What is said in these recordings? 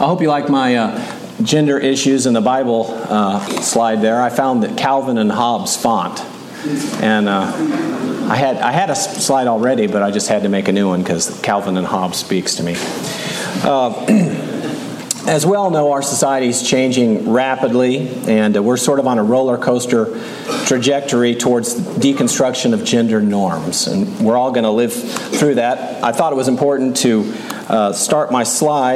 I hope you like my gender issues in the Bible slide there. I found that Calvin and Hobbes font. And I had a slide already, but I just had to make a new one because Calvin and Hobbes speaks to me. As we all know, our society is changing rapidly, and we're sort of on a roller coaster trajectory towards deconstruction of gender norms. And we're all going to live through that. I thought it was important to start my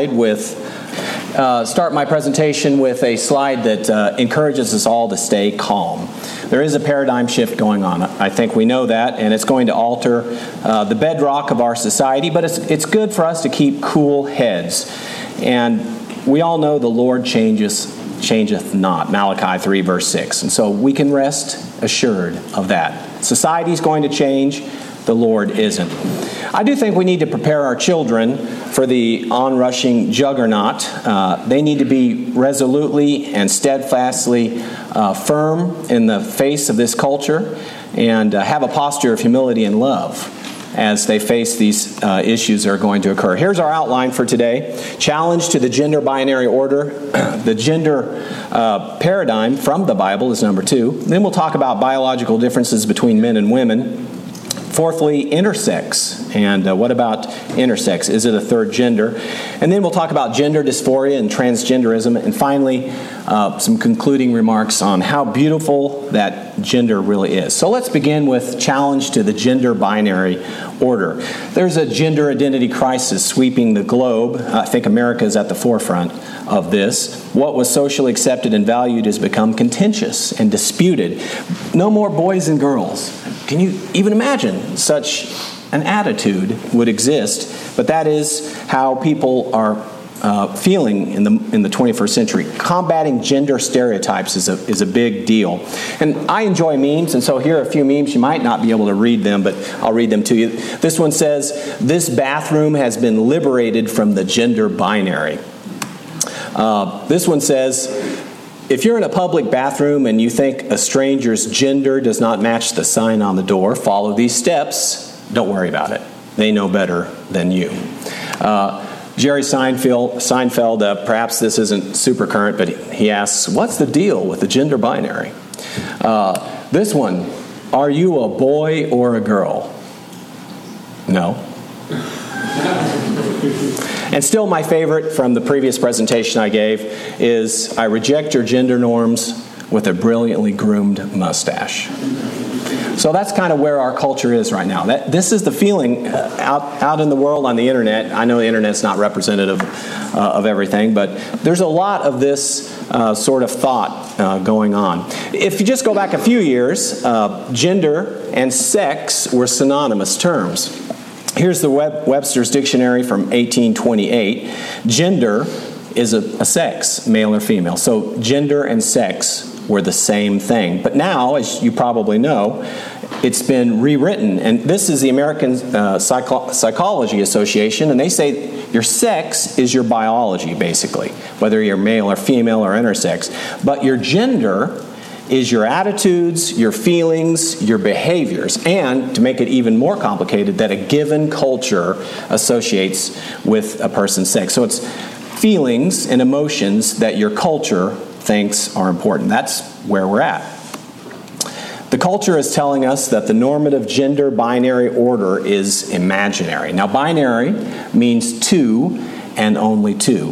presentation with a slide that encourages us all to stay calm. There is a paradigm shift going on. I think we know that, and it's going to alter the bedrock of our society, but it's good for us to keep cool heads. And we all know the Lord changeth not, Malachi 3, verse 6. And so we can rest assured of that. Society's going to change, the Lord isn't. I do think we need to prepare our children for the onrushing juggernaut. They need to be resolutely and steadfastly firm in the face of this culture and have a posture of humility and love as they face these issues that are going to occur. Here's our outline for today. Challenge to the gender binary order. The gender paradigm from the Bible is number 2. Then we'll talk about biological differences between men and women. Fourthly, intersex. And what about intersex? Is it a third gender? And then we'll talk about gender dysphoria and transgenderism. And finally, some concluding remarks on how beautiful that gender really is. So let's begin with challenge to the gender binary order. There's a gender identity crisis sweeping the globe. I think America is at the forefront of this. What was socially accepted and valued has become contentious and disputed. No more boys and girls. Can you even imagine such an attitude would exist? But that is how people are feeling in the 21st century. Combating gender stereotypes is a big deal. And I enjoy memes, and so here are a few memes. You might not be able to read them, but I'll read them to you. This one says, "This bathroom has been liberated from the gender binary." This one says, "If you're in a public bathroom and you think a stranger's gender does not match the sign on the door, follow these steps. Don't worry about it. They know better than you." Jerry Seinfeld, perhaps this isn't super current, but he asks, "What's the deal with the gender binary?" This one, "Are you a boy or a girl?" No. And still my favorite from the previous presentation I gave is, "I reject your gender norms with a brilliantly groomed mustache." So that's kind of where our culture is right now. This is the feeling out in the world on the internet. I know the internet's not representative of everything, but there's a lot of this sort of thought going on. If you just go back a few years, gender and sex were synonymous terms. Here's the Webster's Dictionary from 1828. Gender is a sex, male or female. So gender and sex were the same thing. But now, as you probably know, it's been rewritten. And this is the American Psychology Association, and they say your sex is your biology, basically, whether you're male or female or intersex. But your gender is your attitudes, your feelings, your behaviors, and, to make it even more complicated, that a given culture associates with a person's sex. So it's feelings and emotions that your culture thinks are important. That's where we're at. The culture is telling us that the normative gender binary order is imaginary. Now, binary means two and only two.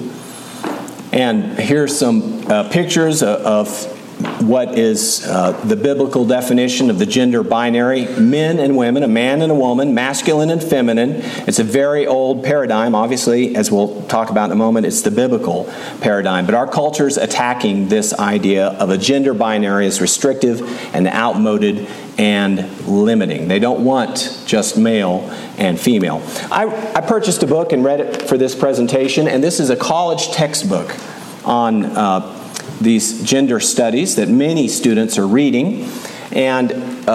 And here's some pictures of what is the biblical definition of the gender binary. Men and women, a man and a woman, masculine and feminine. It's a very old paradigm. Obviously, as we'll talk about in a moment, it's the biblical paradigm. But our culture's attacking this idea of a gender binary as restrictive and outmoded and limiting. They don't want just male and female. I purchased a book and read it for this presentation, and this is a college textbook on these gender studies that many students are reading. And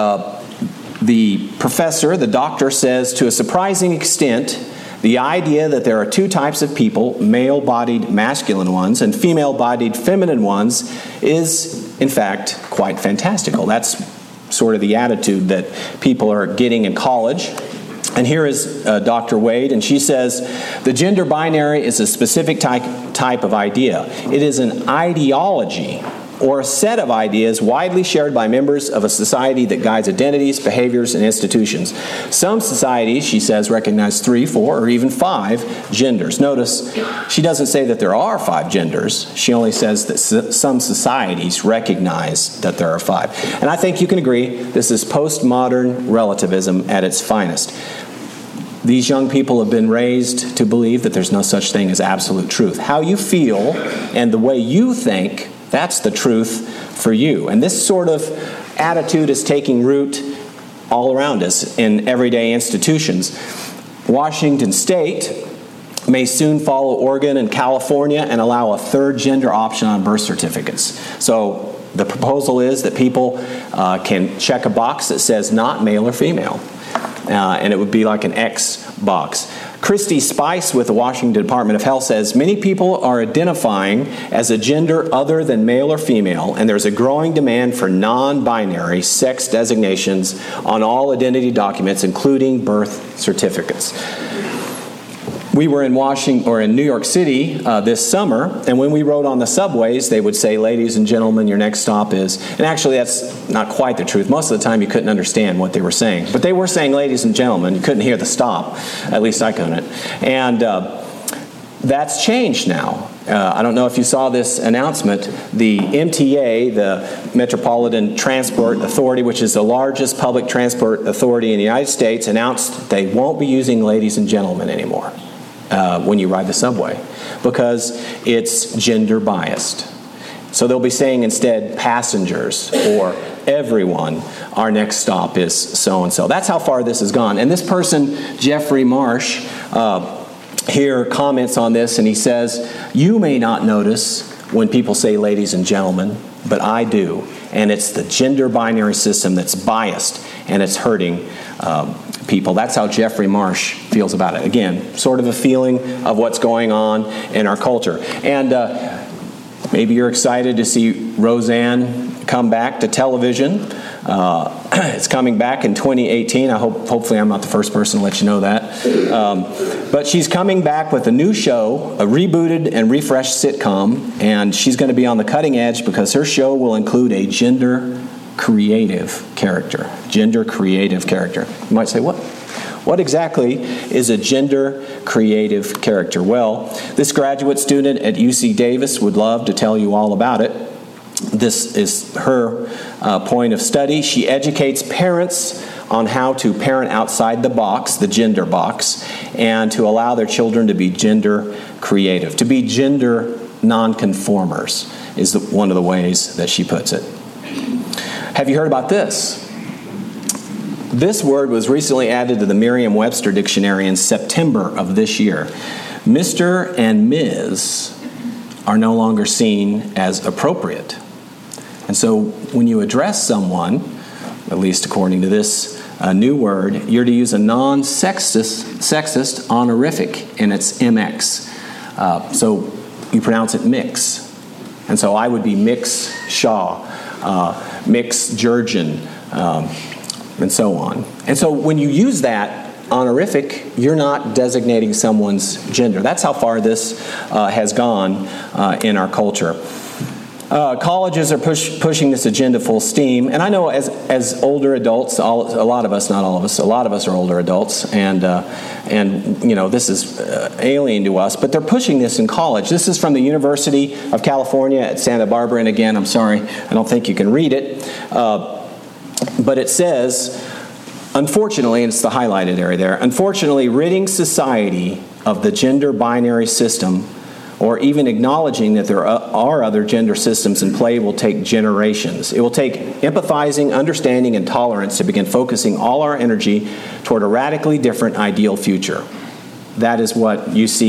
the professor, the doctor, says, to a surprising extent, the idea that there are two types of people, male-bodied masculine ones and female-bodied feminine ones, is, in fact, quite fantastical. That's sort of the attitude that people are getting in college. And here is Dr. Wade, and she says, the gender binary is a specific type of idea. It is an ideology or a set of ideas widely shared by members of a society that guides identities, behaviors, and institutions. Some societies, she says, recognize 3, 4, or even 5 genders. Notice, she doesn't say that there are 5 genders. She only says that some societies recognize that there are 5. And I think you can agree this is postmodern relativism at its finest. These young people have been raised to believe that there's no such thing as absolute truth. How you feel and the way you think, that's the truth for you. And this sort of attitude is taking root all around us in everyday institutions. Washington State may soon follow Oregon and California and allow a 3rd gender option on birth certificates. So the proposal is that people can check a box that says not male or female. And it would be like an X box. Christy Spice with the Washington Department of Health says, many people are identifying as a gender other than male or female, and there's a growing demand for non-binary sex designations on all identity documents, including birth certificates. We were in New York City this summer, and when we rode on the subways, they would say, ladies and gentlemen, your next stop is... And actually, that's not quite the truth. Most of the time, you couldn't understand what they were saying. But they were saying, ladies and gentlemen. You couldn't hear the stop. At least I couldn't. And that's changed now. I don't know if you saw this announcement. The MTA, the Metropolitan Transport Authority, which is the largest public transport authority in the United States, announced they won't be using ladies and gentlemen anymore. When you ride the subway, because it's gender biased. So they'll be saying instead passengers or everyone, our next stop is so-and-so. That's how far this has gone. And this person, Jeffrey Marsh, here comments on this, and he says, you may not notice when people say ladies and gentlemen, but I do. And it's the gender binary system that's biased, and it's hurting people. That's how Jeffrey Marsh feels about it. Again, sort of a feeling of what's going on in our culture. And maybe you're excited to see Roseanne come back to television. It's coming back in 2018. Hopefully I'm not the first person to let you know that. But she's coming back with a new show, a rebooted and refreshed sitcom, and she's going to be on the cutting edge because her show will include a gender creative character. Gender creative character. You might say, what? What exactly is a gender creative character? Well, this graduate student at UC Davis would love to tell you all about it. This is her point of study. She educates parents on how to parent outside the box, the gender box, and to allow their children to be gender creative. To be gender nonconformers is one of the ways that she puts it. Have you heard about this? This word was recently added to the Merriam-Webster dictionary in September of this year. Mr. and Ms. are no longer seen as appropriate. And so when you address someone, at least according to this new word, you're to use a non-sexist honorific, and it's MX. So you pronounce it Mix. And so I would be Mix Shaw, Mix Jurgen, and so on. And so when you use that honorific, you're not designating someone's gender. That's how far this has gone in our culture. Colleges are pushing this agenda full steam, and I know as older adults, a lot of us, not all of us, a lot of us are older adults, and you know, this is alien to us, but they're pushing this in college. This is from the University of California at Santa Barbara, and again, I'm sorry, I don't think you can read it, but it says, unfortunately, and it's the highlighted area there, unfortunately, ridding society of the gender binary system or even acknowledging that there are other gender systems in play will take generations. It will take empathizing, understanding, and tolerance to begin focusing all our energy toward a radically different ideal future. That is what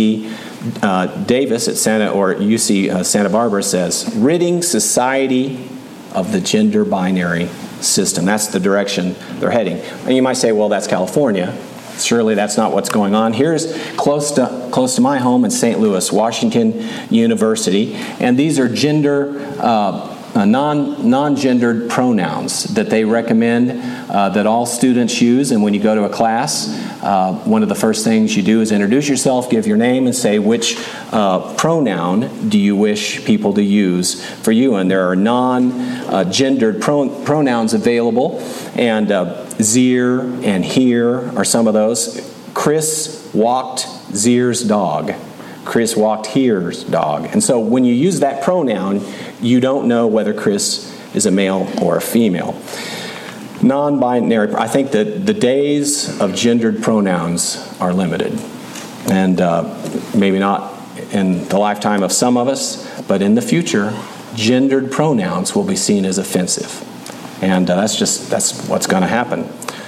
UC Davis at UC Santa Barbara says. Ridding society of the gender binary system. That's the direction they're heading. And you might say, well, that's California. Surely that's not what's going on. Here's close to my home in St. Louis, Washington University, and these are gender non-gendered pronouns that they recommend that all students use. And when you go to a class, one of the first things you do is introduce yourself, give your name, and say which pronoun do you wish people to use for you. And there are non-gendered pronouns available, and Zir and here are some of those. Chris walked Zir's dog. Chris walked here's dog. And so when you use that pronoun, you don't know whether Chris is a male or a female. Non-binary, I think that the days of gendered pronouns are limited. And maybe not in the lifetime of some of us, but in the future, gendered pronouns will be seen as offensive. And that's what's going to happen.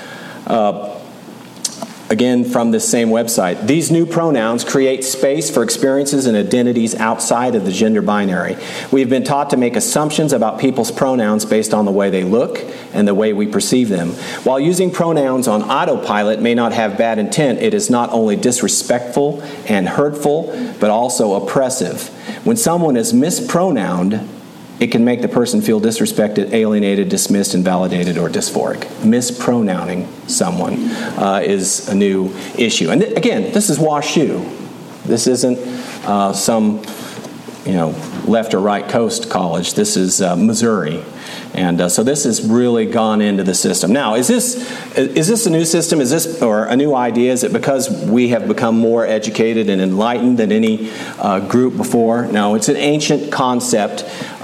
Again, from this same website, these new pronouns create space for experiences and identities outside of the gender binary. We've been taught to make assumptions about people's pronouns based on the way they look and the way we perceive them. While using pronouns on autopilot may not have bad intent, it is not only disrespectful and hurtful, but also oppressive. When someone is mispronounced, it can make the person feel disrespected, alienated, dismissed, invalidated, or dysphoric. Mispronouncing someone is a new issue. And again, this is WashU. This isn't some left or right coast college. This is Missouri. And so this has really gone into the system. Now, is this a new system? Is this or a new idea? Is it because we have become more educated and enlightened than any group before? No, it's an ancient concept.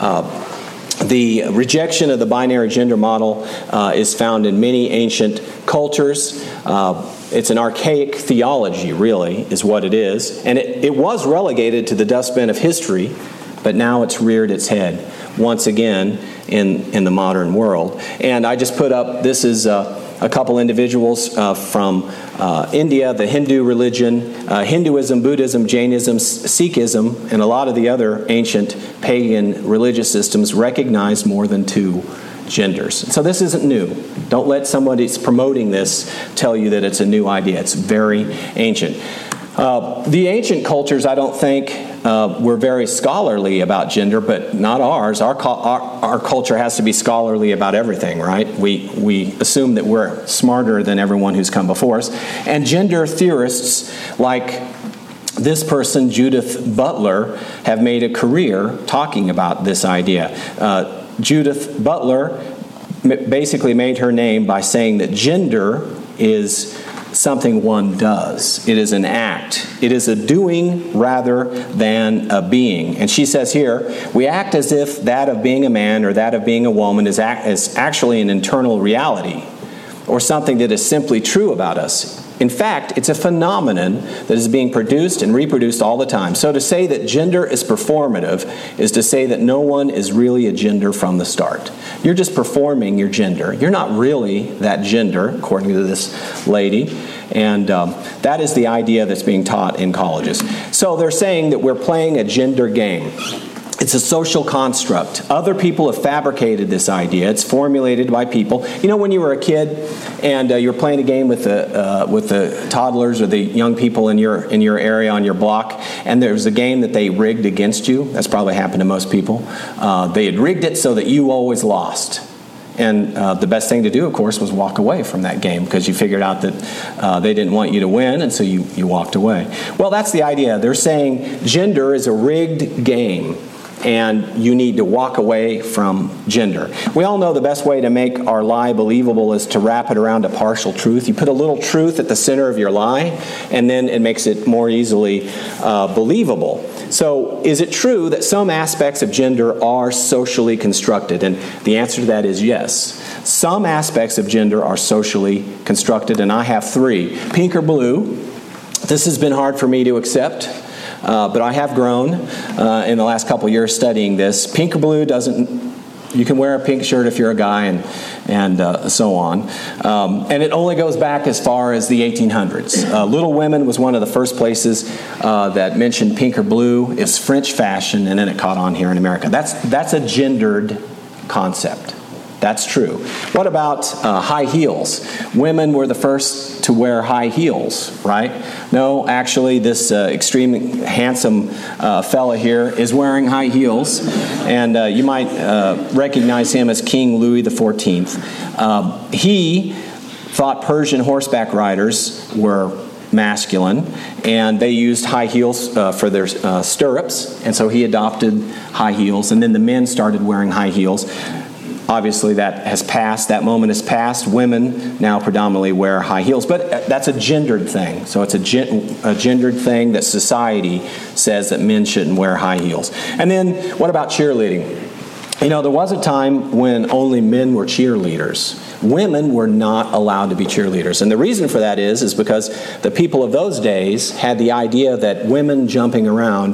The rejection of the binary gender model is found in many ancient cultures. It's an archaic theology, really, is what it is. And it was relegated to the dustbin of history, but now it's reared its head once again in the modern world. And I just put up, this is a couple individuals from India, the Hindu religion, Hinduism, Buddhism, Jainism, Sikhism, and a lot of the other ancient pagan religious systems recognize more than two genders. So this isn't new. Don't let somebody that's promoting this tell you that it's a new idea. It's very ancient. The ancient cultures, I don't think, were very scholarly about gender, but not ours. Our culture has to be scholarly about everything, right? We assume that we're smarter than everyone who's come before us. And gender theorists like this person, Judith Butler, have made a career talking about this idea. Judith Butler basically made her name by saying that gender is something one does. It is an act. It is a doing rather than a being. And she says here, we act as if that of being a man or that of being a woman is actually an internal reality or something that is simply true about us. In fact, it's a phenomenon that is being produced and reproduced all the time. So to say that gender is performative is to say that no one is really a gender from the start. You're just performing your gender. You're not really that gender, according to this lady. And that is the idea that's being taught in colleges. So they're saying that we're playing a gender game. It's a social construct. Other people have fabricated this idea. It's formulated by people. You know, when you were a kid and you were playing a game with the toddlers or the young people in your area on your block, and there was a game that they rigged against you. That's probably happened to most people. They had rigged it so that you always lost. And the best thing to do, of course, was walk away from that game because you figured out that they didn't want you to win, and so you walked away. Well, that's the idea. They're saying gender is a rigged game, and you need to walk away from gender. We all know the best way to make our lie believable is to wrap it around a partial truth. You put a little truth at the center of your lie, and then it makes it more easily believable. So is it true that some aspects of gender are socially constructed? And the answer to that is yes. Some aspects of gender are socially constructed, and I have three. Pink or blue. This has been hard for me to accept. But I have grown in the last couple years studying this. Pink or blue doesn't. You can wear a pink shirt if you're a guy, and so on. And it only goes back as far as the 1800s. Little Women was one of the first places that mentioned pink or blue. It's French fashion, and then it caught on here in America. That's a gendered concept. That's true. What about high heels? Women were the first to wear high heels, right? No, actually, this extremely handsome fella here is wearing high heels, and you might recognize him as King Louis XIV. He thought Persian horseback riders were masculine, and they used high heels for their stirrups, and so he adopted high heels, and then the men started wearing high heels. Obviously, that has passed. That moment has passed. Women now predominantly wear high heels, but that's a gendered thing. So it's a gendered thing that society says that men shouldn't wear high heels. And then what about cheerleading? You know, there was a time when only men were cheerleaders. Women were not allowed to be cheerleaders. And the reason for that is because the people of those days had the idea that women jumping around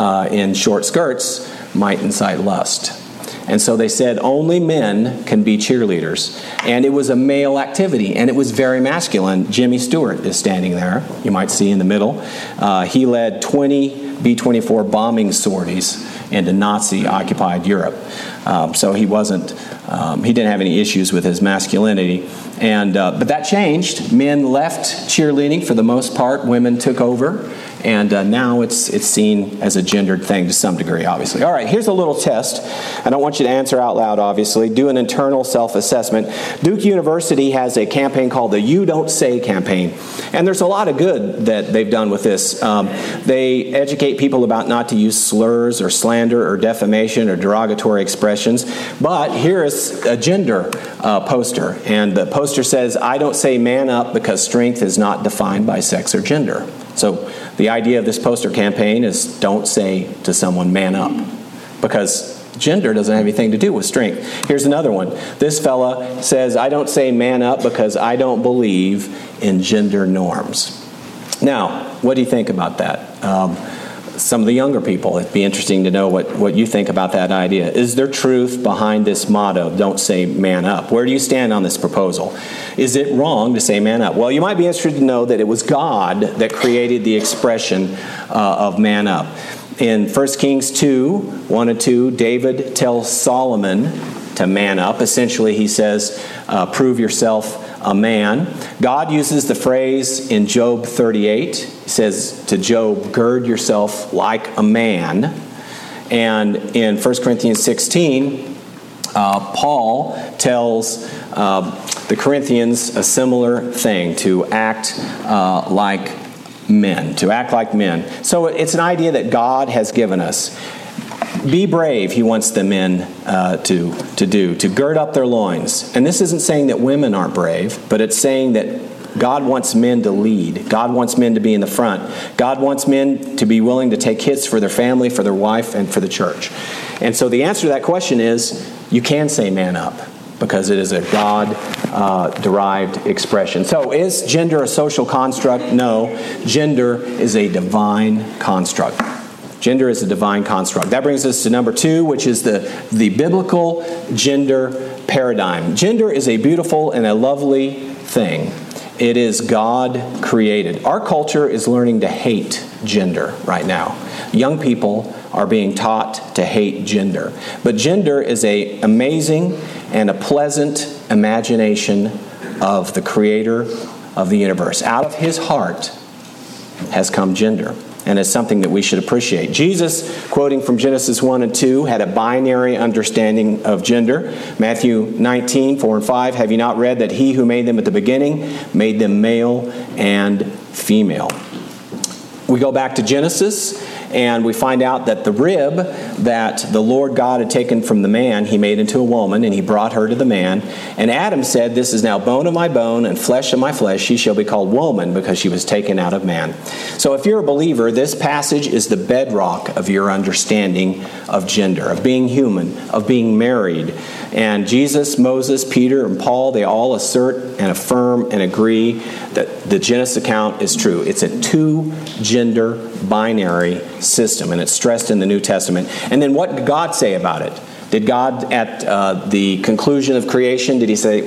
in short skirts might incite lust. And so they said only men can be cheerleaders. And it was a male activity, and it was very masculine. Jimmy Stewart is standing there, you might see in the middle. He led 20 B-24 bombing sorties into Nazi-occupied Europe. So he didn't have any issues with his masculinity. But that changed. Men left cheerleading for the most part. Women took over. And now it's seen as a gendered thing to some degree, obviously. All right, here's a little test. I don't want you to answer out loud, obviously. Do an internal self-assessment. Duke University has a campaign called the You Don't Say campaign. And there's a lot of good that they've done with this. They educate people about not to use slurs or slander or defamation or derogatory expressions. But here is a gender poster. And the poster says, I don't say man up because strength is not defined by sex or gender. So the idea of this poster campaign is don't say to someone man up, because gender doesn't have anything to do with strength. Here's another one. This fella says, I don't say man up because I don't believe in gender norms. Now, what do you think about that? Some of the younger people, it'd be interesting to know what you think about that idea. Is there truth behind this motto, don't say man up? Where do you stand on this proposal? Is it wrong to say man up? Well, you might be interested to know that it was God that created the expression of man up. In 1 Kings 2, 1 and 2, David tells Solomon to man up. Essentially, he says, prove yourself a man. God uses the phrase in Job 38. He says to Job, gird yourself like a man. And in 1 Corinthians 16, Paul tells the Corinthians a similar thing, to act like men. To act like men. So it's an idea that God has given us. Be brave, he wants the men to gird up their loins. And this isn't saying that women aren't brave, but it's saying that God wants men to lead. God wants men to be in the front. God wants men to be willing to take hits for their family, for their wife, and for the church. And so the answer to that question is, you can say man up, because it is a God-derived expression. So is gender a social construct? No. Gender is a divine construct. Gender is a divine construct. That brings us to number 2, which is the biblical gender paradigm. Gender is a beautiful and a lovely thing. It is God created. Our culture is learning to hate gender right now. Young people are being taught to hate gender. But gender is an amazing and a pleasant imagination of the creator of the universe. Out of his heart has come gender. And it's something that we should appreciate. Jesus, quoting from Genesis 1 and 2, had a binary understanding of gender. Matthew 19, 4 and 5, have you not read that he who made them at the beginning made them male and female? We go back to Genesis, and we find out that the rib that the Lord God had taken from the man, he made into a woman, and he brought her to the man. And Adam said, this is now bone of my bone and flesh of my flesh. She shall be called woman, because she was taken out of man. So if you're a believer, this passage is the bedrock of your understanding of gender, of being human, of being married. And Jesus, Moses, Peter, and Paul, they all assert and affirm and agree that the Genesis account is true. It's a two-gender binary system, and it's stressed in the New Testament. And then what did God say about it? Did God, at the conclusion of creation, did he say,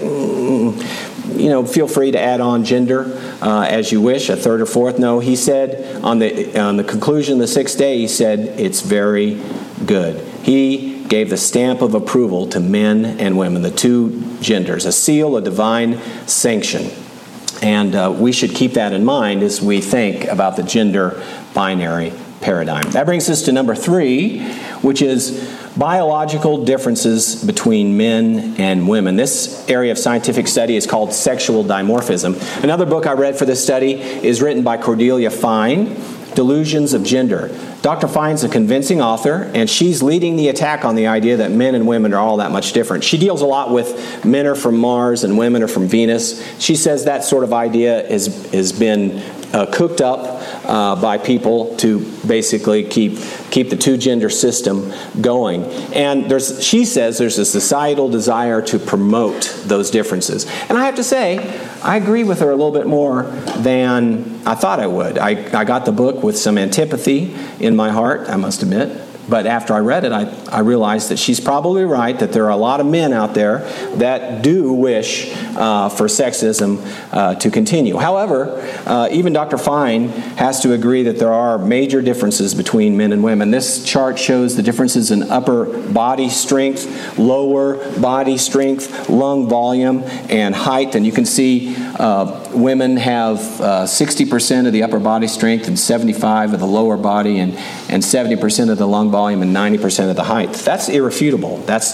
feel free to add on gender as you wish, a third or fourth? No, he said on the conclusion of the 6th day, he said, it's very good. He gave the stamp of approval to men and women, the two genders, a seal of divine sanction. And we should keep that in mind as we think about the gender binary paradigm. That brings us to number 3, which is biological differences between men and women. This area of scientific study is called sexual dimorphism. Another book I read for this study is written by Cordelia Fine, Delusions of Gender. Dr. Fine's a convincing author, and she's leading the attack on the idea that men and women are all that much different. She deals a lot with men are from Mars and women are from Venus. She says that sort of idea has been cooked up by people to basically keep the two-gender system going. And she says there's a societal desire to promote those differences. And I have to say, I agree with her a little bit more than I thought I would. I got the book with some antipathy in my heart, I must admit. But after I read it, I realized that she's probably right, that there are a lot of men out there that do wish for sexism to continue. However, even Dr. Fine has to agree that there are major differences between men and women. This chart shows the differences in upper body strength, lower body strength, lung volume, and height. And you can see women have 60% of the upper body strength and 75% of the lower body and 70% of the lung volume and 90% of the height. That's irrefutable. That's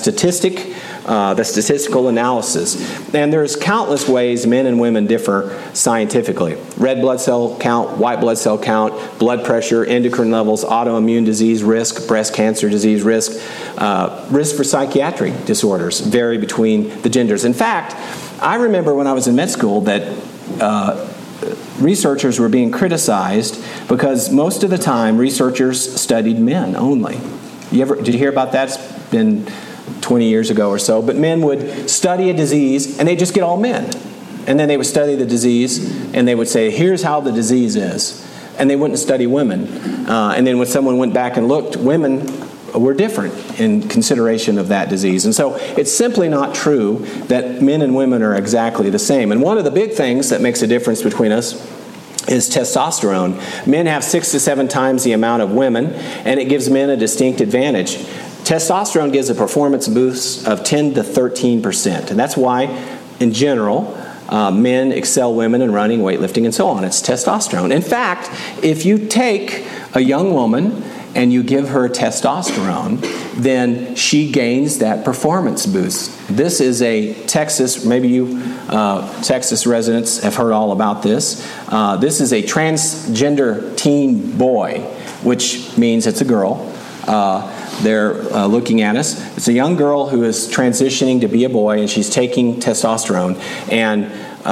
statistical analysis. And there's countless ways men and women differ scientifically. Red blood cell count, white blood cell count, blood pressure, endocrine levels, autoimmune disease risk, breast cancer disease risk, risk for psychiatric disorders vary between the genders. In fact, I remember when I was in med school that researchers were being criticized because most of the time researchers studied men only. Did you hear about that? It's been 20 years ago or so. But men would study a disease and they'd just get all men. And then they would study the disease and they would say, here's how the disease is. And they wouldn't study women. And then when someone went back and looked, women were different in consideration of that disease. And so it's simply not true that men and women are exactly the same. And one of the big things that makes a difference between us is testosterone. Men have 6 to 7 times the amount of women, and it gives men a distinct advantage. Testosterone gives a performance boost of 10 to 13%. And that's why, in general, men excel women in running, weightlifting, and so on. It's testosterone. In fact, if you take a young woman and you give her testosterone, then she gains that performance boost. This is a Texas, maybe you Texas residents have heard all about this. This is a transgender teen boy, which means it's a girl. They're looking at us. It's a young girl who is transitioning to be a boy, and she's taking testosterone. And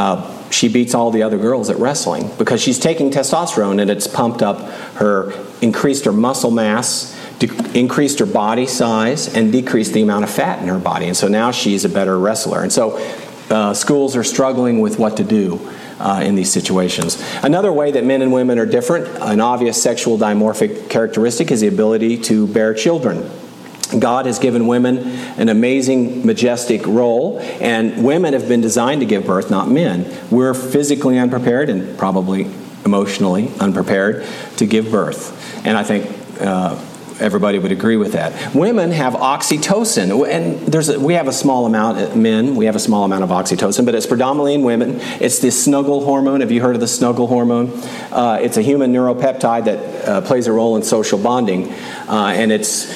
she beats all the other girls at wrestling because she's taking testosterone and it's pumped up increased her muscle mass, increased her body size, and decreased the amount of fat in her body. And so now she's a better wrestler. And so schools are struggling with what to do in these situations. Another way that men and women are different, an obvious sexual dimorphic characteristic, is the ability to bear children. God has given women an amazing, majestic role, and women have been designed to give birth, not men. We're physically unprepared and probably emotionally unprepared to give birth. And I think everybody would agree with that. Women have oxytocin, and we have a small amount, men, we have a small amount of oxytocin, but it's predominantly in women. It's the snuggle hormone. Have you heard of the snuggle hormone? It's a human neuropeptide that plays a role in social bonding, and it's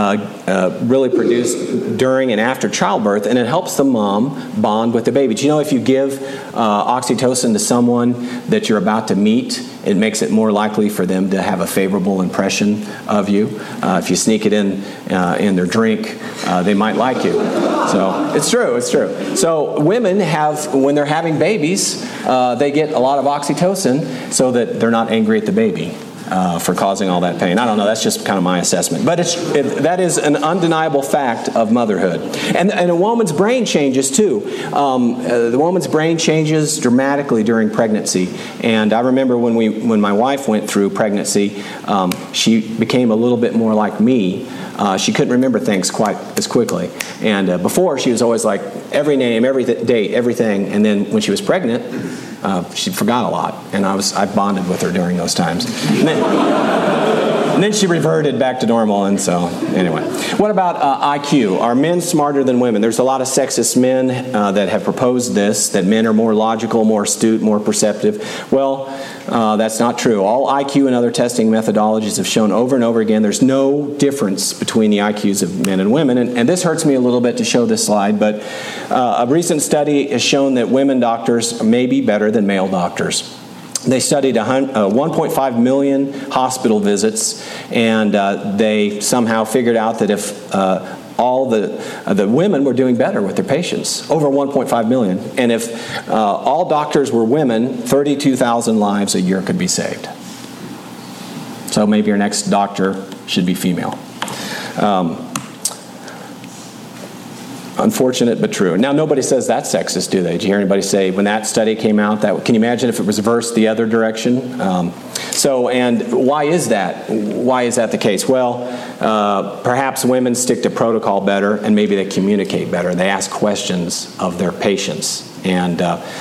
really produced during and after childbirth, and it helps the mom bond with the baby. Do you know if you give oxytocin to someone that you're about to meet, it makes it more likely for them to have a favorable impression of you? If you sneak it in their drink, they might like you. So it's true. So women have, when they're having babies, they get a lot of oxytocin so that they're not angry at the baby for causing all that pain. I don't know, that's just kind of my assessment. But that is an undeniable fact of motherhood. And a woman's brain changes too. The woman's brain changes dramatically during pregnancy. And I remember when my wife went through pregnancy, she became a little bit more like me. She couldn't remember things quite as quickly. And before, she was always like, every name, every date, everything. And then when she was pregnant, she forgot a lot, and I bonded with her during those times. And then she reverted back to normal, and so, anyway. What about IQ? Are men smarter than women? There's a lot of sexist men that have proposed this, that men are more logical, more astute, more perceptive. Well, that's not true. All IQ and other testing methodologies have shown over and over again there's no difference between the IQs of men and women. And this hurts me a little bit to show this slide, but a recent study has shown that women doctors may be better than male doctors. They studied 1.5 million hospital visits, and they somehow figured out that if all the women were doing better with their patients, over 1.5 million. And if all doctors were women, 32,000 lives a year could be saved. So maybe your next doctor should be female. Unfortunate but true. Now, nobody says that's sexist, do they? Did you hear anybody say when that study came out? Can you imagine if it was reversed the other direction? And why is that? Why is that the case? Well, perhaps women stick to protocol better, and maybe they communicate better. They ask questions of their patients. And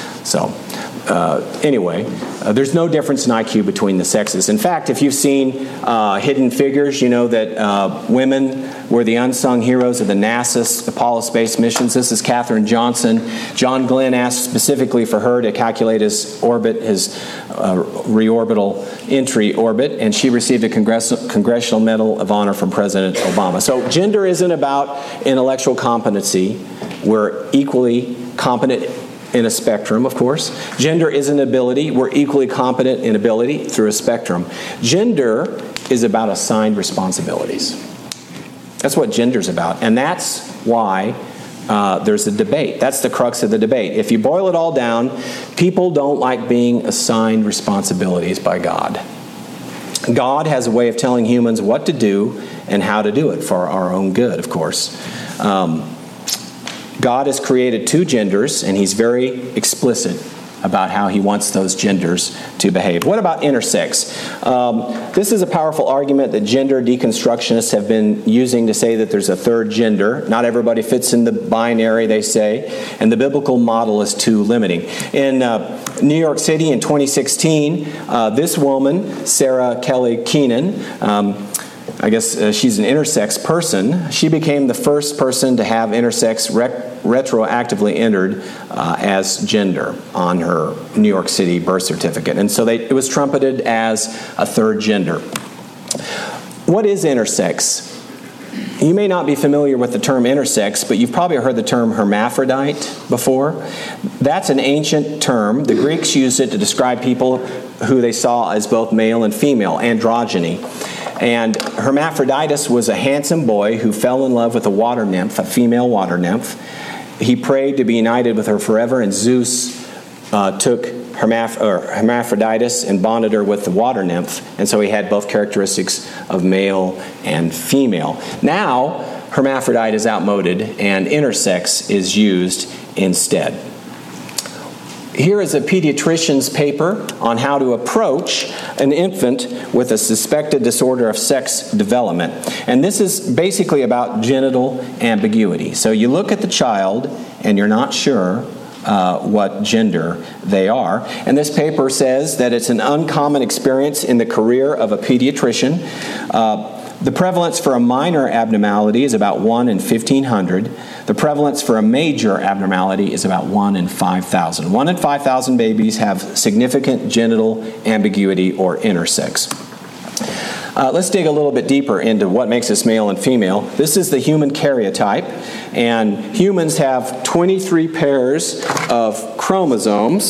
anyway, there's no difference in IQ between the sexes. In fact, if you've seen Hidden Figures, you know that women were the unsung heroes of the NASA Apollo space missions. This is Katherine Johnson. John Glenn asked specifically for her to calculate his orbit, his reorbital entry orbit, and she received a Congressional Medal of Honor from President Obama. So gender isn't about intellectual competency. We're equally competent in a spectrum, of course. Gender isn't ability. We're equally competent in ability through a spectrum. Gender is about assigned responsibilities. That's what gender's about. And that's why there's a debate. That's the crux of the debate. If you boil it all down, people don't like being assigned responsibilities by God. God has a way of telling humans what to do and how to do it for our own good, of course. God has created two genders, and He's very explicit about how He wants those genders to behave. What about intersex? This is a powerful argument that gender deconstructionists have been using to say that there's a third gender. Not everybody fits in the binary, they say, and the biblical model is too limiting. In New York City in 2016, this woman, Sarah Kelly Keenan, I guess she's an intersex person. She became the first person to have intersex retroactively entered as gender on her New York City birth certificate. And so it was trumpeted as a third gender. What is intersex? You may not be familiar with the term intersex, but you've probably heard the term hermaphrodite before. That's an ancient term. The Greeks used it to describe people who they saw as both male and female, androgyny. And Hermaphroditus was a handsome boy who fell in love with a water nymph, a female water nymph. He prayed to be united with her forever, and Zeus took Hermaphroditus and bonded her with the water nymph, and so he had both characteristics of male and female. Now, hermaphrodite is outmoded, and intersex is used instead. Here is a pediatrician's paper on how to approach an infant with a suspected disorder of sex development. And this is basically about genital ambiguity. So you look at the child and you're not sure what gender they are. And this paper says that it's an uncommon experience in the career of a pediatrician. The prevalence for a minor abnormality is about 1 in 1,500. The prevalence for a major abnormality is about 1 in 5,000. 1 in 5,000 babies have significant genital ambiguity or intersex. Let's dig a little bit deeper into what makes us male and female. This is the human karyotype, and humans have 23 pairs of chromosomes.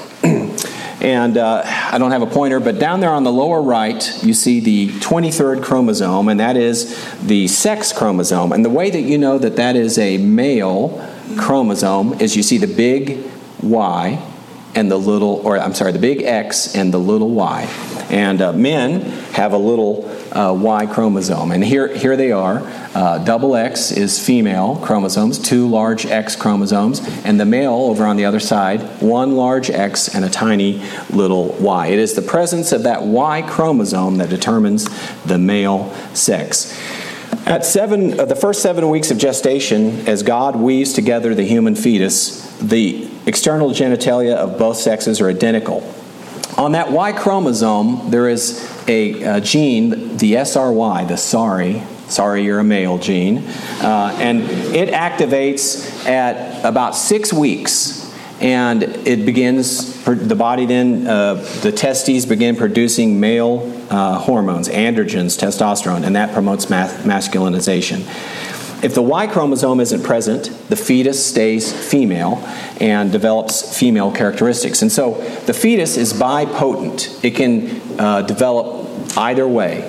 And I don't have a pointer, but down there on the lower right, you see the 23rd chromosome, and that is the sex chromosome. And the way that you know that that is a male chromosome is you see the big Y and the big X and the little Y. And men have a little Y chromosome. And here they are. Double X is female chromosomes, 2 large X chromosomes, and the male over on the other side, 1 large X and a tiny little Y. It is the presence of that Y chromosome that determines the male sex. At the first 7 weeks of gestation, as God weaves together the human fetus, the external genitalia of both sexes are identical. On that Y chromosome, there is a gene, the SRY, the sorry you're a male gene, and it activates at about 6 weeks. And it begins, the body then, the testes begin producing male hormones, androgens, testosterone, and that promotes masculinization. If the Y chromosome isn't present, the fetus stays female and develops female characteristics. And so the fetus is bipotent. It can develop either way.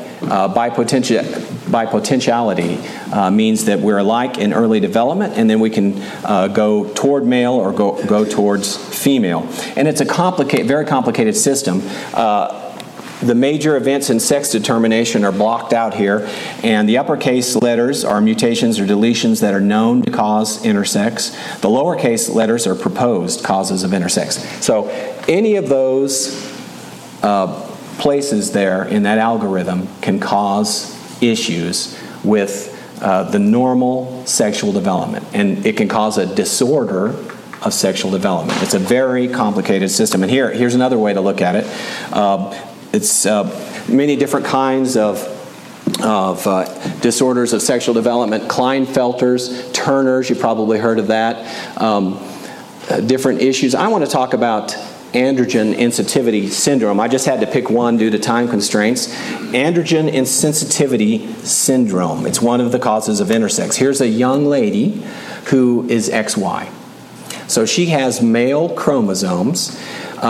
Bipotentiality means that we're alike in early development, and then we can go toward male or go towards female. And it's a very complicated system. The major events in sex determination are blocked out here, and the uppercase letters are mutations or deletions that are known to cause intersex. The lowercase letters are proposed causes of intersex. So any of those places there in that algorithm can cause issues with the normal sexual development, and it can cause a disorder of sexual development. It's a very complicated system, and here's another way to look at it. It's many different kinds of disorders of sexual development. Klinefelters, Turner's, you probably heard of that. Different issues. I want to talk about androgen insensitivity syndrome. I just had to pick one due to time constraints. Androgen insensitivity syndrome. It's one of the causes of intersex. Here's a young lady who is XY. So she has male chromosomes,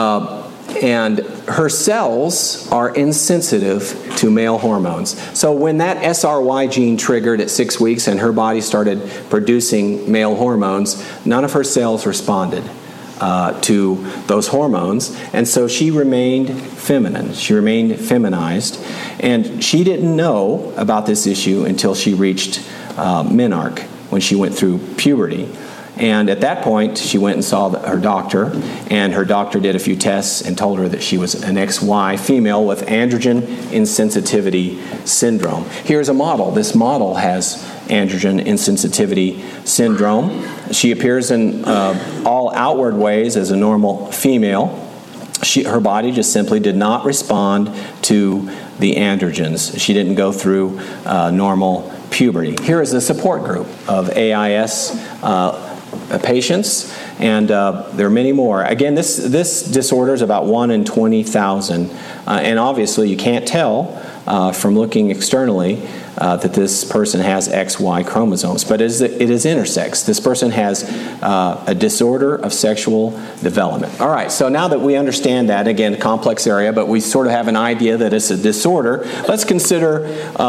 and her cells are insensitive to male hormones. So when that SRY gene triggered at 6 weeks and her body started producing male hormones, none of her cells responded to those hormones, and so she remained feminine. She remained feminized, and she didn't know about this issue until she reached menarche, when she went through puberty. And at that point, she went and saw her doctor, and her doctor did a few tests and told her that she was an XY female with androgen insensitivity syndrome. Here's a model. This model has androgen insensitivity syndrome. She appears in all outward ways as a normal female. Her body just simply did not respond to the androgens. She didn't go through normal puberty. Here is a support group of AIS patients, and there are many more. Again, this disorder is about 1 in 20,000, and obviously you can't tell from looking externally that this person has XY chromosomes, but it is intersex. This person has a disorder of sexual development. All right, so now that we understand that, again, a complex area, but we sort of have an idea that it's a disorder, let's consider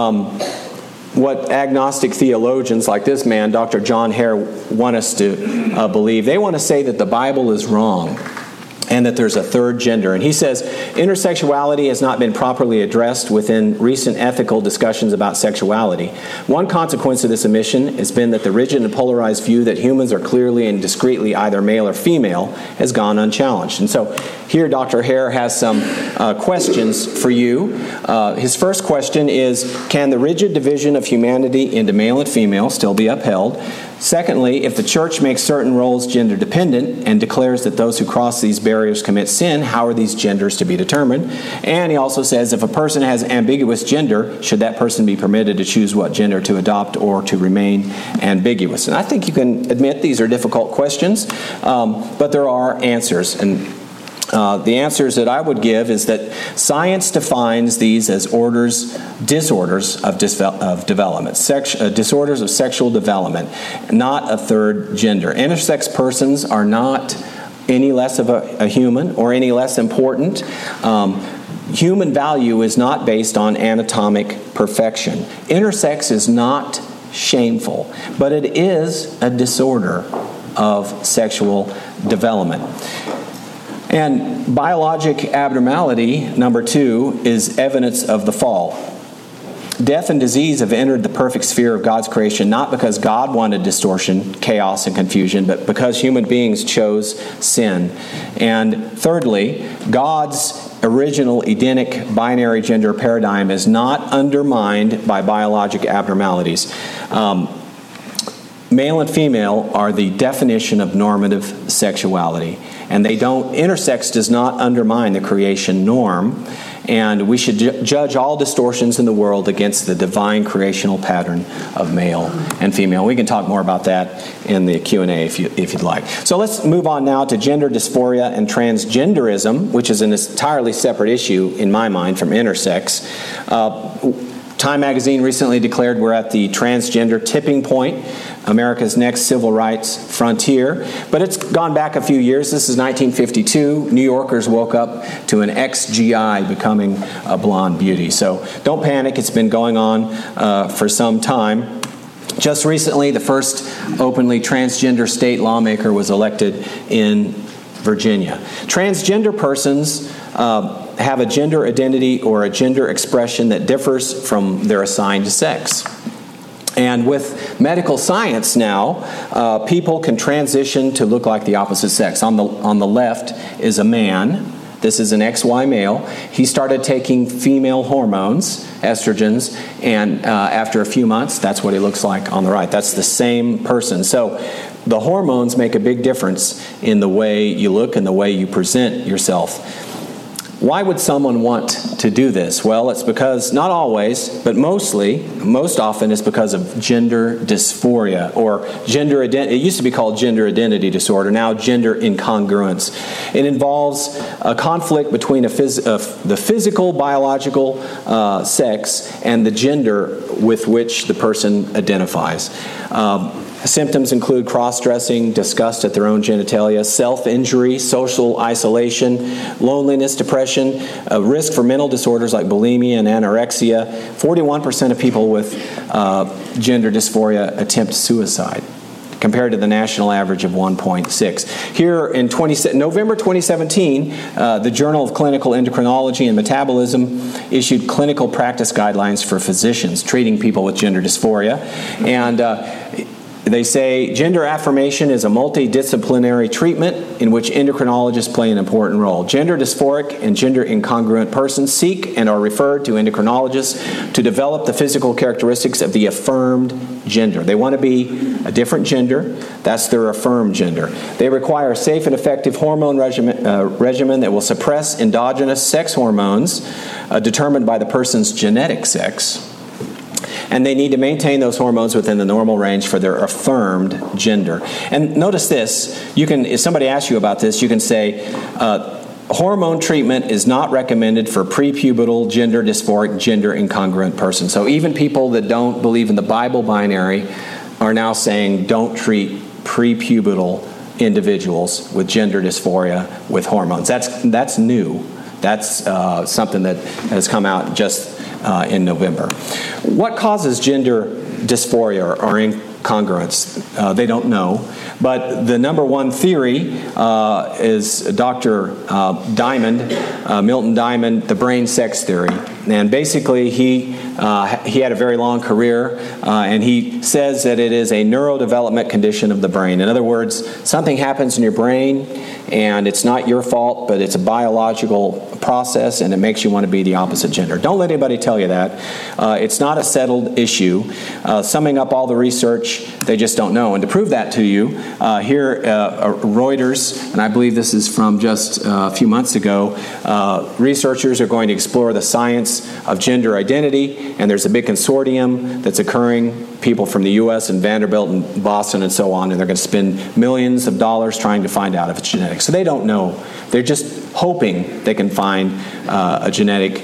what agnostic theologians like this man, Dr. John Hare, want us to believe. They want to say that the Bible is wrong and that there's a third gender. And he says, intersexuality has not been properly addressed within recent ethical discussions about sexuality. One consequence of this omission has been that the rigid and polarized view that humans are clearly and discreetly either male or female has gone unchallenged. And so here Dr. Hare has some questions for you. His first question is, can the rigid division of humanity into male and female still be upheld? Secondly, if the church makes certain roles gender dependent and declares that those who cross these barriers commit sin, how are these genders to be determined? And he also says, if a person has ambiguous gender, should that person be permitted to choose what gender to adopt or to remain ambiguous? And I think you can admit these are difficult questions, but there are answers. And the answers that I would give is that science defines these as disorders of development, disorders of sexual development, not a third gender. Intersex persons are not any less of a human or any less important. Human value is not based on anatomic perfection. Intersex is not shameful, but it is a disorder of sexual development. And biologic abnormality, number 2, is evidence of the fall. Death and disease have entered the perfect sphere of God's creation, not because God wanted distortion, chaos, and confusion, but because human beings chose sin. And thirdly, God's original Edenic binary gender paradigm is not undermined by biologic abnormalities. Male and female are the definition of normative sexuality, and intersex does not undermine the creation norm, and we should judge all distortions in the world against the divine creational pattern of male and female. We can talk more about that in the Q&A if you'd like. So let's move on now to gender dysphoria and transgenderism, which is an entirely separate issue in my mind from intersex. Time magazine recently declared we're at the transgender tipping point, America's next civil rights frontier. But it's gone back a few years. This is 1952. New Yorkers woke up to an ex-GI becoming a blonde beauty. So don't panic. It's been going on for some time. Just recently, the first openly transgender state lawmaker was elected in Virginia. Transgender persons have a gender identity or a gender expression that differs from their assigned sex. And with medical science now, people can transition to look like the opposite sex. On the left is a man. This is an XY male. He started taking female hormones, estrogens, and after a few months, that's what he looks like on the right. That's the same person. So the hormones make a big difference in the way you look and the way you present yourself. Why would someone want to do this? Well, it's because, not always, but most often it's because of gender dysphoria or gender identity. It used to be called gender identity disorder, now gender incongruence. It involves a conflict between the physical, biological sex and the gender with which the person identifies. Symptoms include cross-dressing, disgust at their own genitalia, self-injury, social isolation, loneliness, depression, risk for mental disorders like bulimia and anorexia. 41% of people with gender dysphoria attempt suicide, compared to the national average of 1.6. Here in November 2017, the Journal of Clinical Endocrinology and Metabolism issued clinical practice guidelines for physicians treating people with gender dysphoria. And they say gender affirmation is a multidisciplinary treatment in which endocrinologists play an important role. Gender dysphoric and gender incongruent persons seek and are referred to endocrinologists to develop the physical characteristics of the affirmed gender. They want to be a different gender. That's their affirmed gender. They require a safe and effective hormone regimen that will suppress endogenous sex hormones determined by the person's genetic sex. And they need to maintain those hormones within the normal range for their affirmed gender. And notice this, if somebody asks you about this, you can say, hormone treatment is not recommended for prepubertal, gender dysphoric, gender incongruent persons. So even people that don't believe in the Bible binary are now saying don't treat prepubertal individuals with gender dysphoria with hormones. That's new. That's something that has come out just in November. What causes gender dysphoria or incongruence? They don't know. But the number one theory is Dr. Diamond, Milton Diamond, the brain sex theory. And basically he had a very long career, and he says that it is a neurodevelopment condition of the brain. In other words, something happens in your brain, and it's not your fault, but it's a biological process, and it makes you want to be the opposite gender. Don't let anybody tell you that. It's not a settled issue. Summing up all the research, they just don't know. And to prove that to you, here Reuters, and I believe this is from just a few months ago, researchers are going to explore the science of gender identity, and there's a big consortium that's occurring, people from the U.S. and Vanderbilt and Boston and so on, and they're going to spend millions of dollars trying to find out if it's genetic. So they don't know. They're just hoping they can find a genetic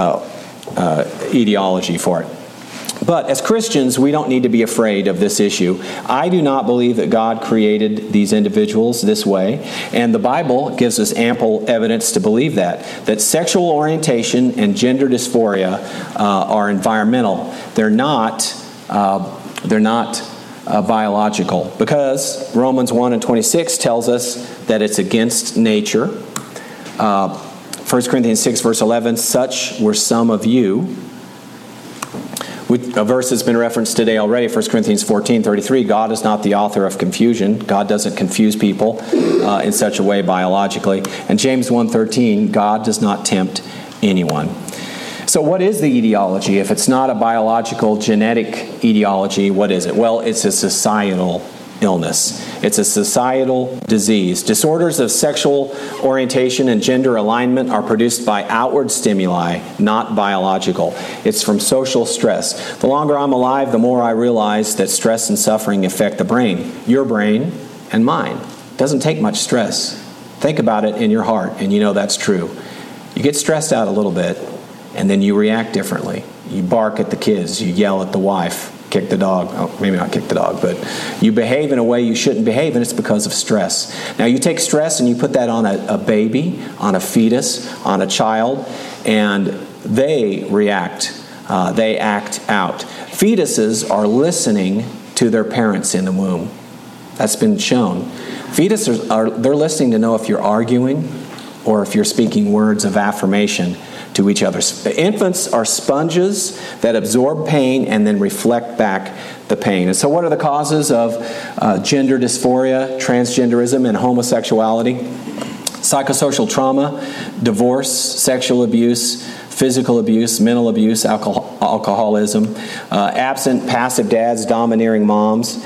etiology for it. But as Christians, we don't need to be afraid of this issue. I do not believe that God created these individuals this way, and the Bible gives us ample evidence to believe that sexual orientation and gender dysphoria are environmental. They're not biological, because Romans 1:26 tells us that it's against nature. 1 Corinthians 6, verse 11, such were some of you. A verse has been referenced today already, 1 Corinthians 14:33. God is not the author of confusion. God doesn't confuse people in such a way biologically. And James 1:13, God does not tempt anyone. So what is the etiology? If it's not a biological, genetic etiology, what is it? Well, it's a societal illness. It's a societal disease. Disorders of sexual orientation and gender alignment are produced by outward stimuli, not biological. It's from social stress. The longer I'm alive, the more I realize that stress and suffering affect the brain, your brain and mine. It doesn't take much stress. Think about it in your heart, and you know that's true. You get stressed out a little bit, and then you react differently. You bark at the kids, you yell at the wife, kick the dog. Oh, maybe not kick the dog, but you behave in a way you shouldn't behave, and it's because of stress. Now, you take stress and you put that on a baby, on a fetus, on a child, and they react. They act out. Fetuses are listening to their parents in the womb. That's been shown. Fetuses they're listening to know if you're arguing or if you're speaking words of affirmation to each other. Infants are sponges that absorb pain and then reflect back the pain. And so what are the causes of gender dysphoria, transgenderism, and homosexuality? Psychosocial trauma, divorce, sexual abuse, physical abuse, mental abuse, alcoholism, absent passive dads, domineering moms.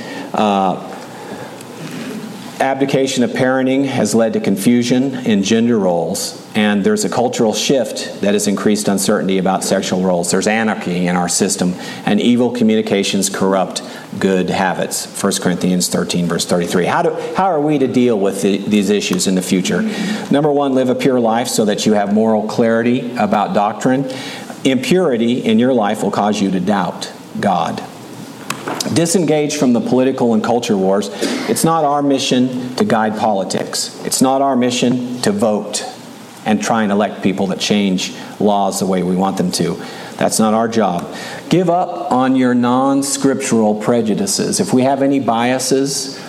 Abdication of parenting has led to confusion in gender roles, and there's a cultural shift that has increased uncertainty about sexual roles. There's anarchy in our system, and evil communications corrupt good habits. 1 Corinthians 13, verse 33. How are we to deal with these issues in the future? Number one, live a pure life so that you have moral clarity about doctrine. Impurity in your life will cause you to doubt God. Disengage from the political and culture wars. It's not our mission to guide politics. It's not our mission to vote and try and elect people that change laws the way we want them to. That's not our job. Give up on your non-scriptural prejudices. If we have any biases,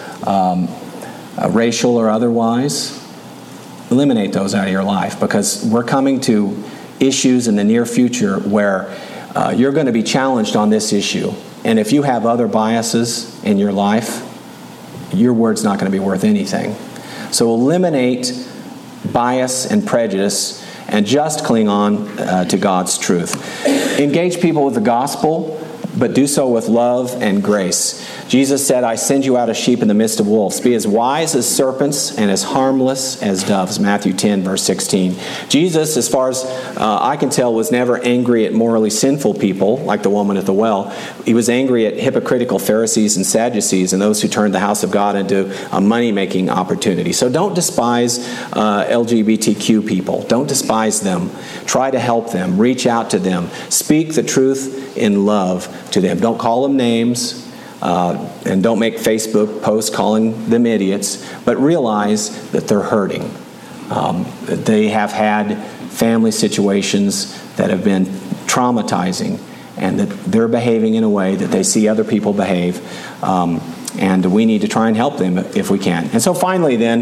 racial or otherwise, eliminate those out of your life, because we're coming to issues in the near future where you're going to be challenged on this issue. And if you have other biases in your life, your word's not going to be worth anything. So eliminate bias and prejudice and just cling on to God's truth. Engage people with the gospel, but do so with love and grace. Jesus said, I send you out as sheep in the midst of wolves. Be as wise as serpents and as harmless as doves. Matthew 10, verse 16. Jesus, as far as I can tell, was never angry at morally sinful people, like the woman at the well. He was angry at hypocritical Pharisees and Sadducees and those who turned the house of God into a money-making opportunity. So don't despise LGBTQ people. Don't despise them. Try to help them. Reach out to them. Speak the truth in love to them. Don't call them names. And don't make Facebook posts calling them idiots, but realize that they're hurting. That they have had family situations that have been traumatizing, and that they're behaving in a way that they see other people behave. And we need to try and help them if we can. And so finally then,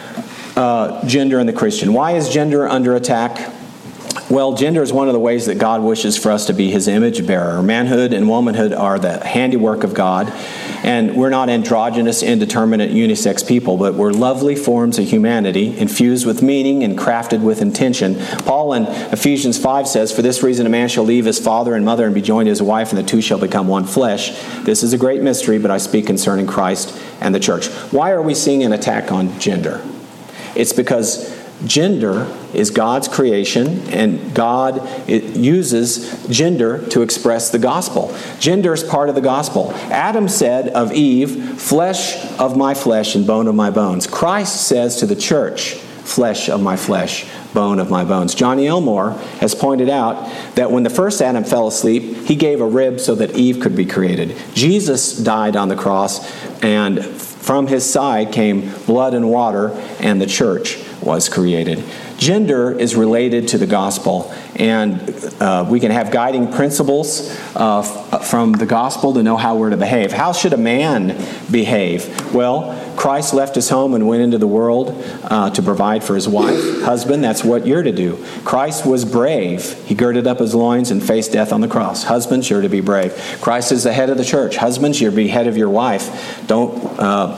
gender and the Christian. Why is gender under attack? Well, gender is one of the ways that God wishes for us to be His image bearer. Manhood and womanhood are the handiwork of God, and we're not androgynous, indeterminate, unisex people, but we're lovely forms of humanity, infused with meaning and crafted with intention. Paul in Ephesians 5 says, for this reason a man shall leave his father and mother and be joined to his wife, and the two shall become one flesh. This is a great mystery, but I speak concerning Christ and the church. Why are we seeing an attack on gender? It's because gender is God's creation, and God uses gender to express the gospel. Gender is part of the gospel. Adam said of Eve, flesh of my flesh and bone of my bones. Christ says to the church, flesh of my flesh, bone of my bones. Johnny Elmore has pointed out that when the first Adam fell asleep, he gave a rib so that Eve could be created. Jesus died on the cross, and from his side came blood and water, and the church was created. Gender is related to the gospel, and we can have guiding principles from the gospel to know how we're to behave. How should a man behave? Well, Christ left his home and went into the world to provide for his wife. Husband, that's what you're to do. Christ was brave. He girded up his loins and faced death on the cross. Husbands, you're to be brave. Christ is the head of the church. Husbands, you're to be head of your wife. Don't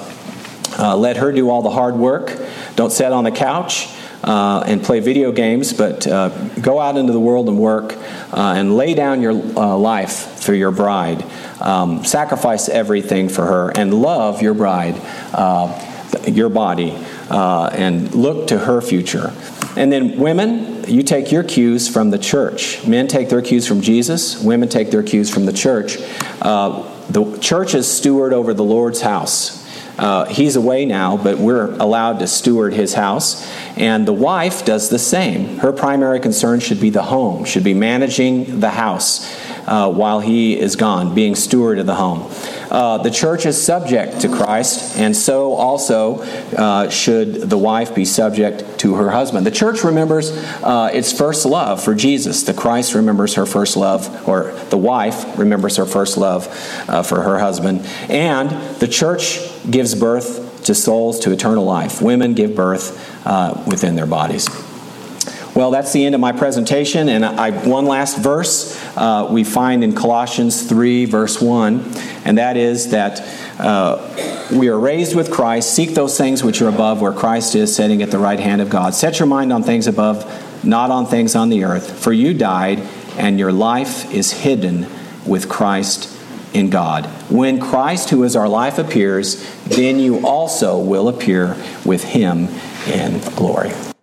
let her do all the hard work. Don't sit on the couch and play video games, but go out into the world and work and lay down your life for your bride. Sacrifice everything for her and love your bride, your body, and look to her future. And then women, you take your cues from the church. Men take their cues from Jesus. Women take their cues from the church. The church is steward over the Lord's house. He's away now, but we're allowed to steward his house. And the wife does the same. Her primary concern should be the home, should be managing the house while he is gone, being steward of the home. The church is subject to Christ, and so also should the wife be subject to her husband. The church remembers its first love for Jesus. The Christ remembers her first love, or the wife remembers her first love for her husband. And the church gives birth to souls to eternal life. Women give birth within their bodies. Well, that's the end of my presentation, and one last verse we find in Colossians 3, verse 1, and that is that we are raised with Christ. Seek those things which are above, where Christ is sitting at the right hand of God. Set your mind on things above, not on things on the earth, for you died, and your life is hidden with Christ in God. When Christ, who is our life, appears, then you also will appear with him in glory.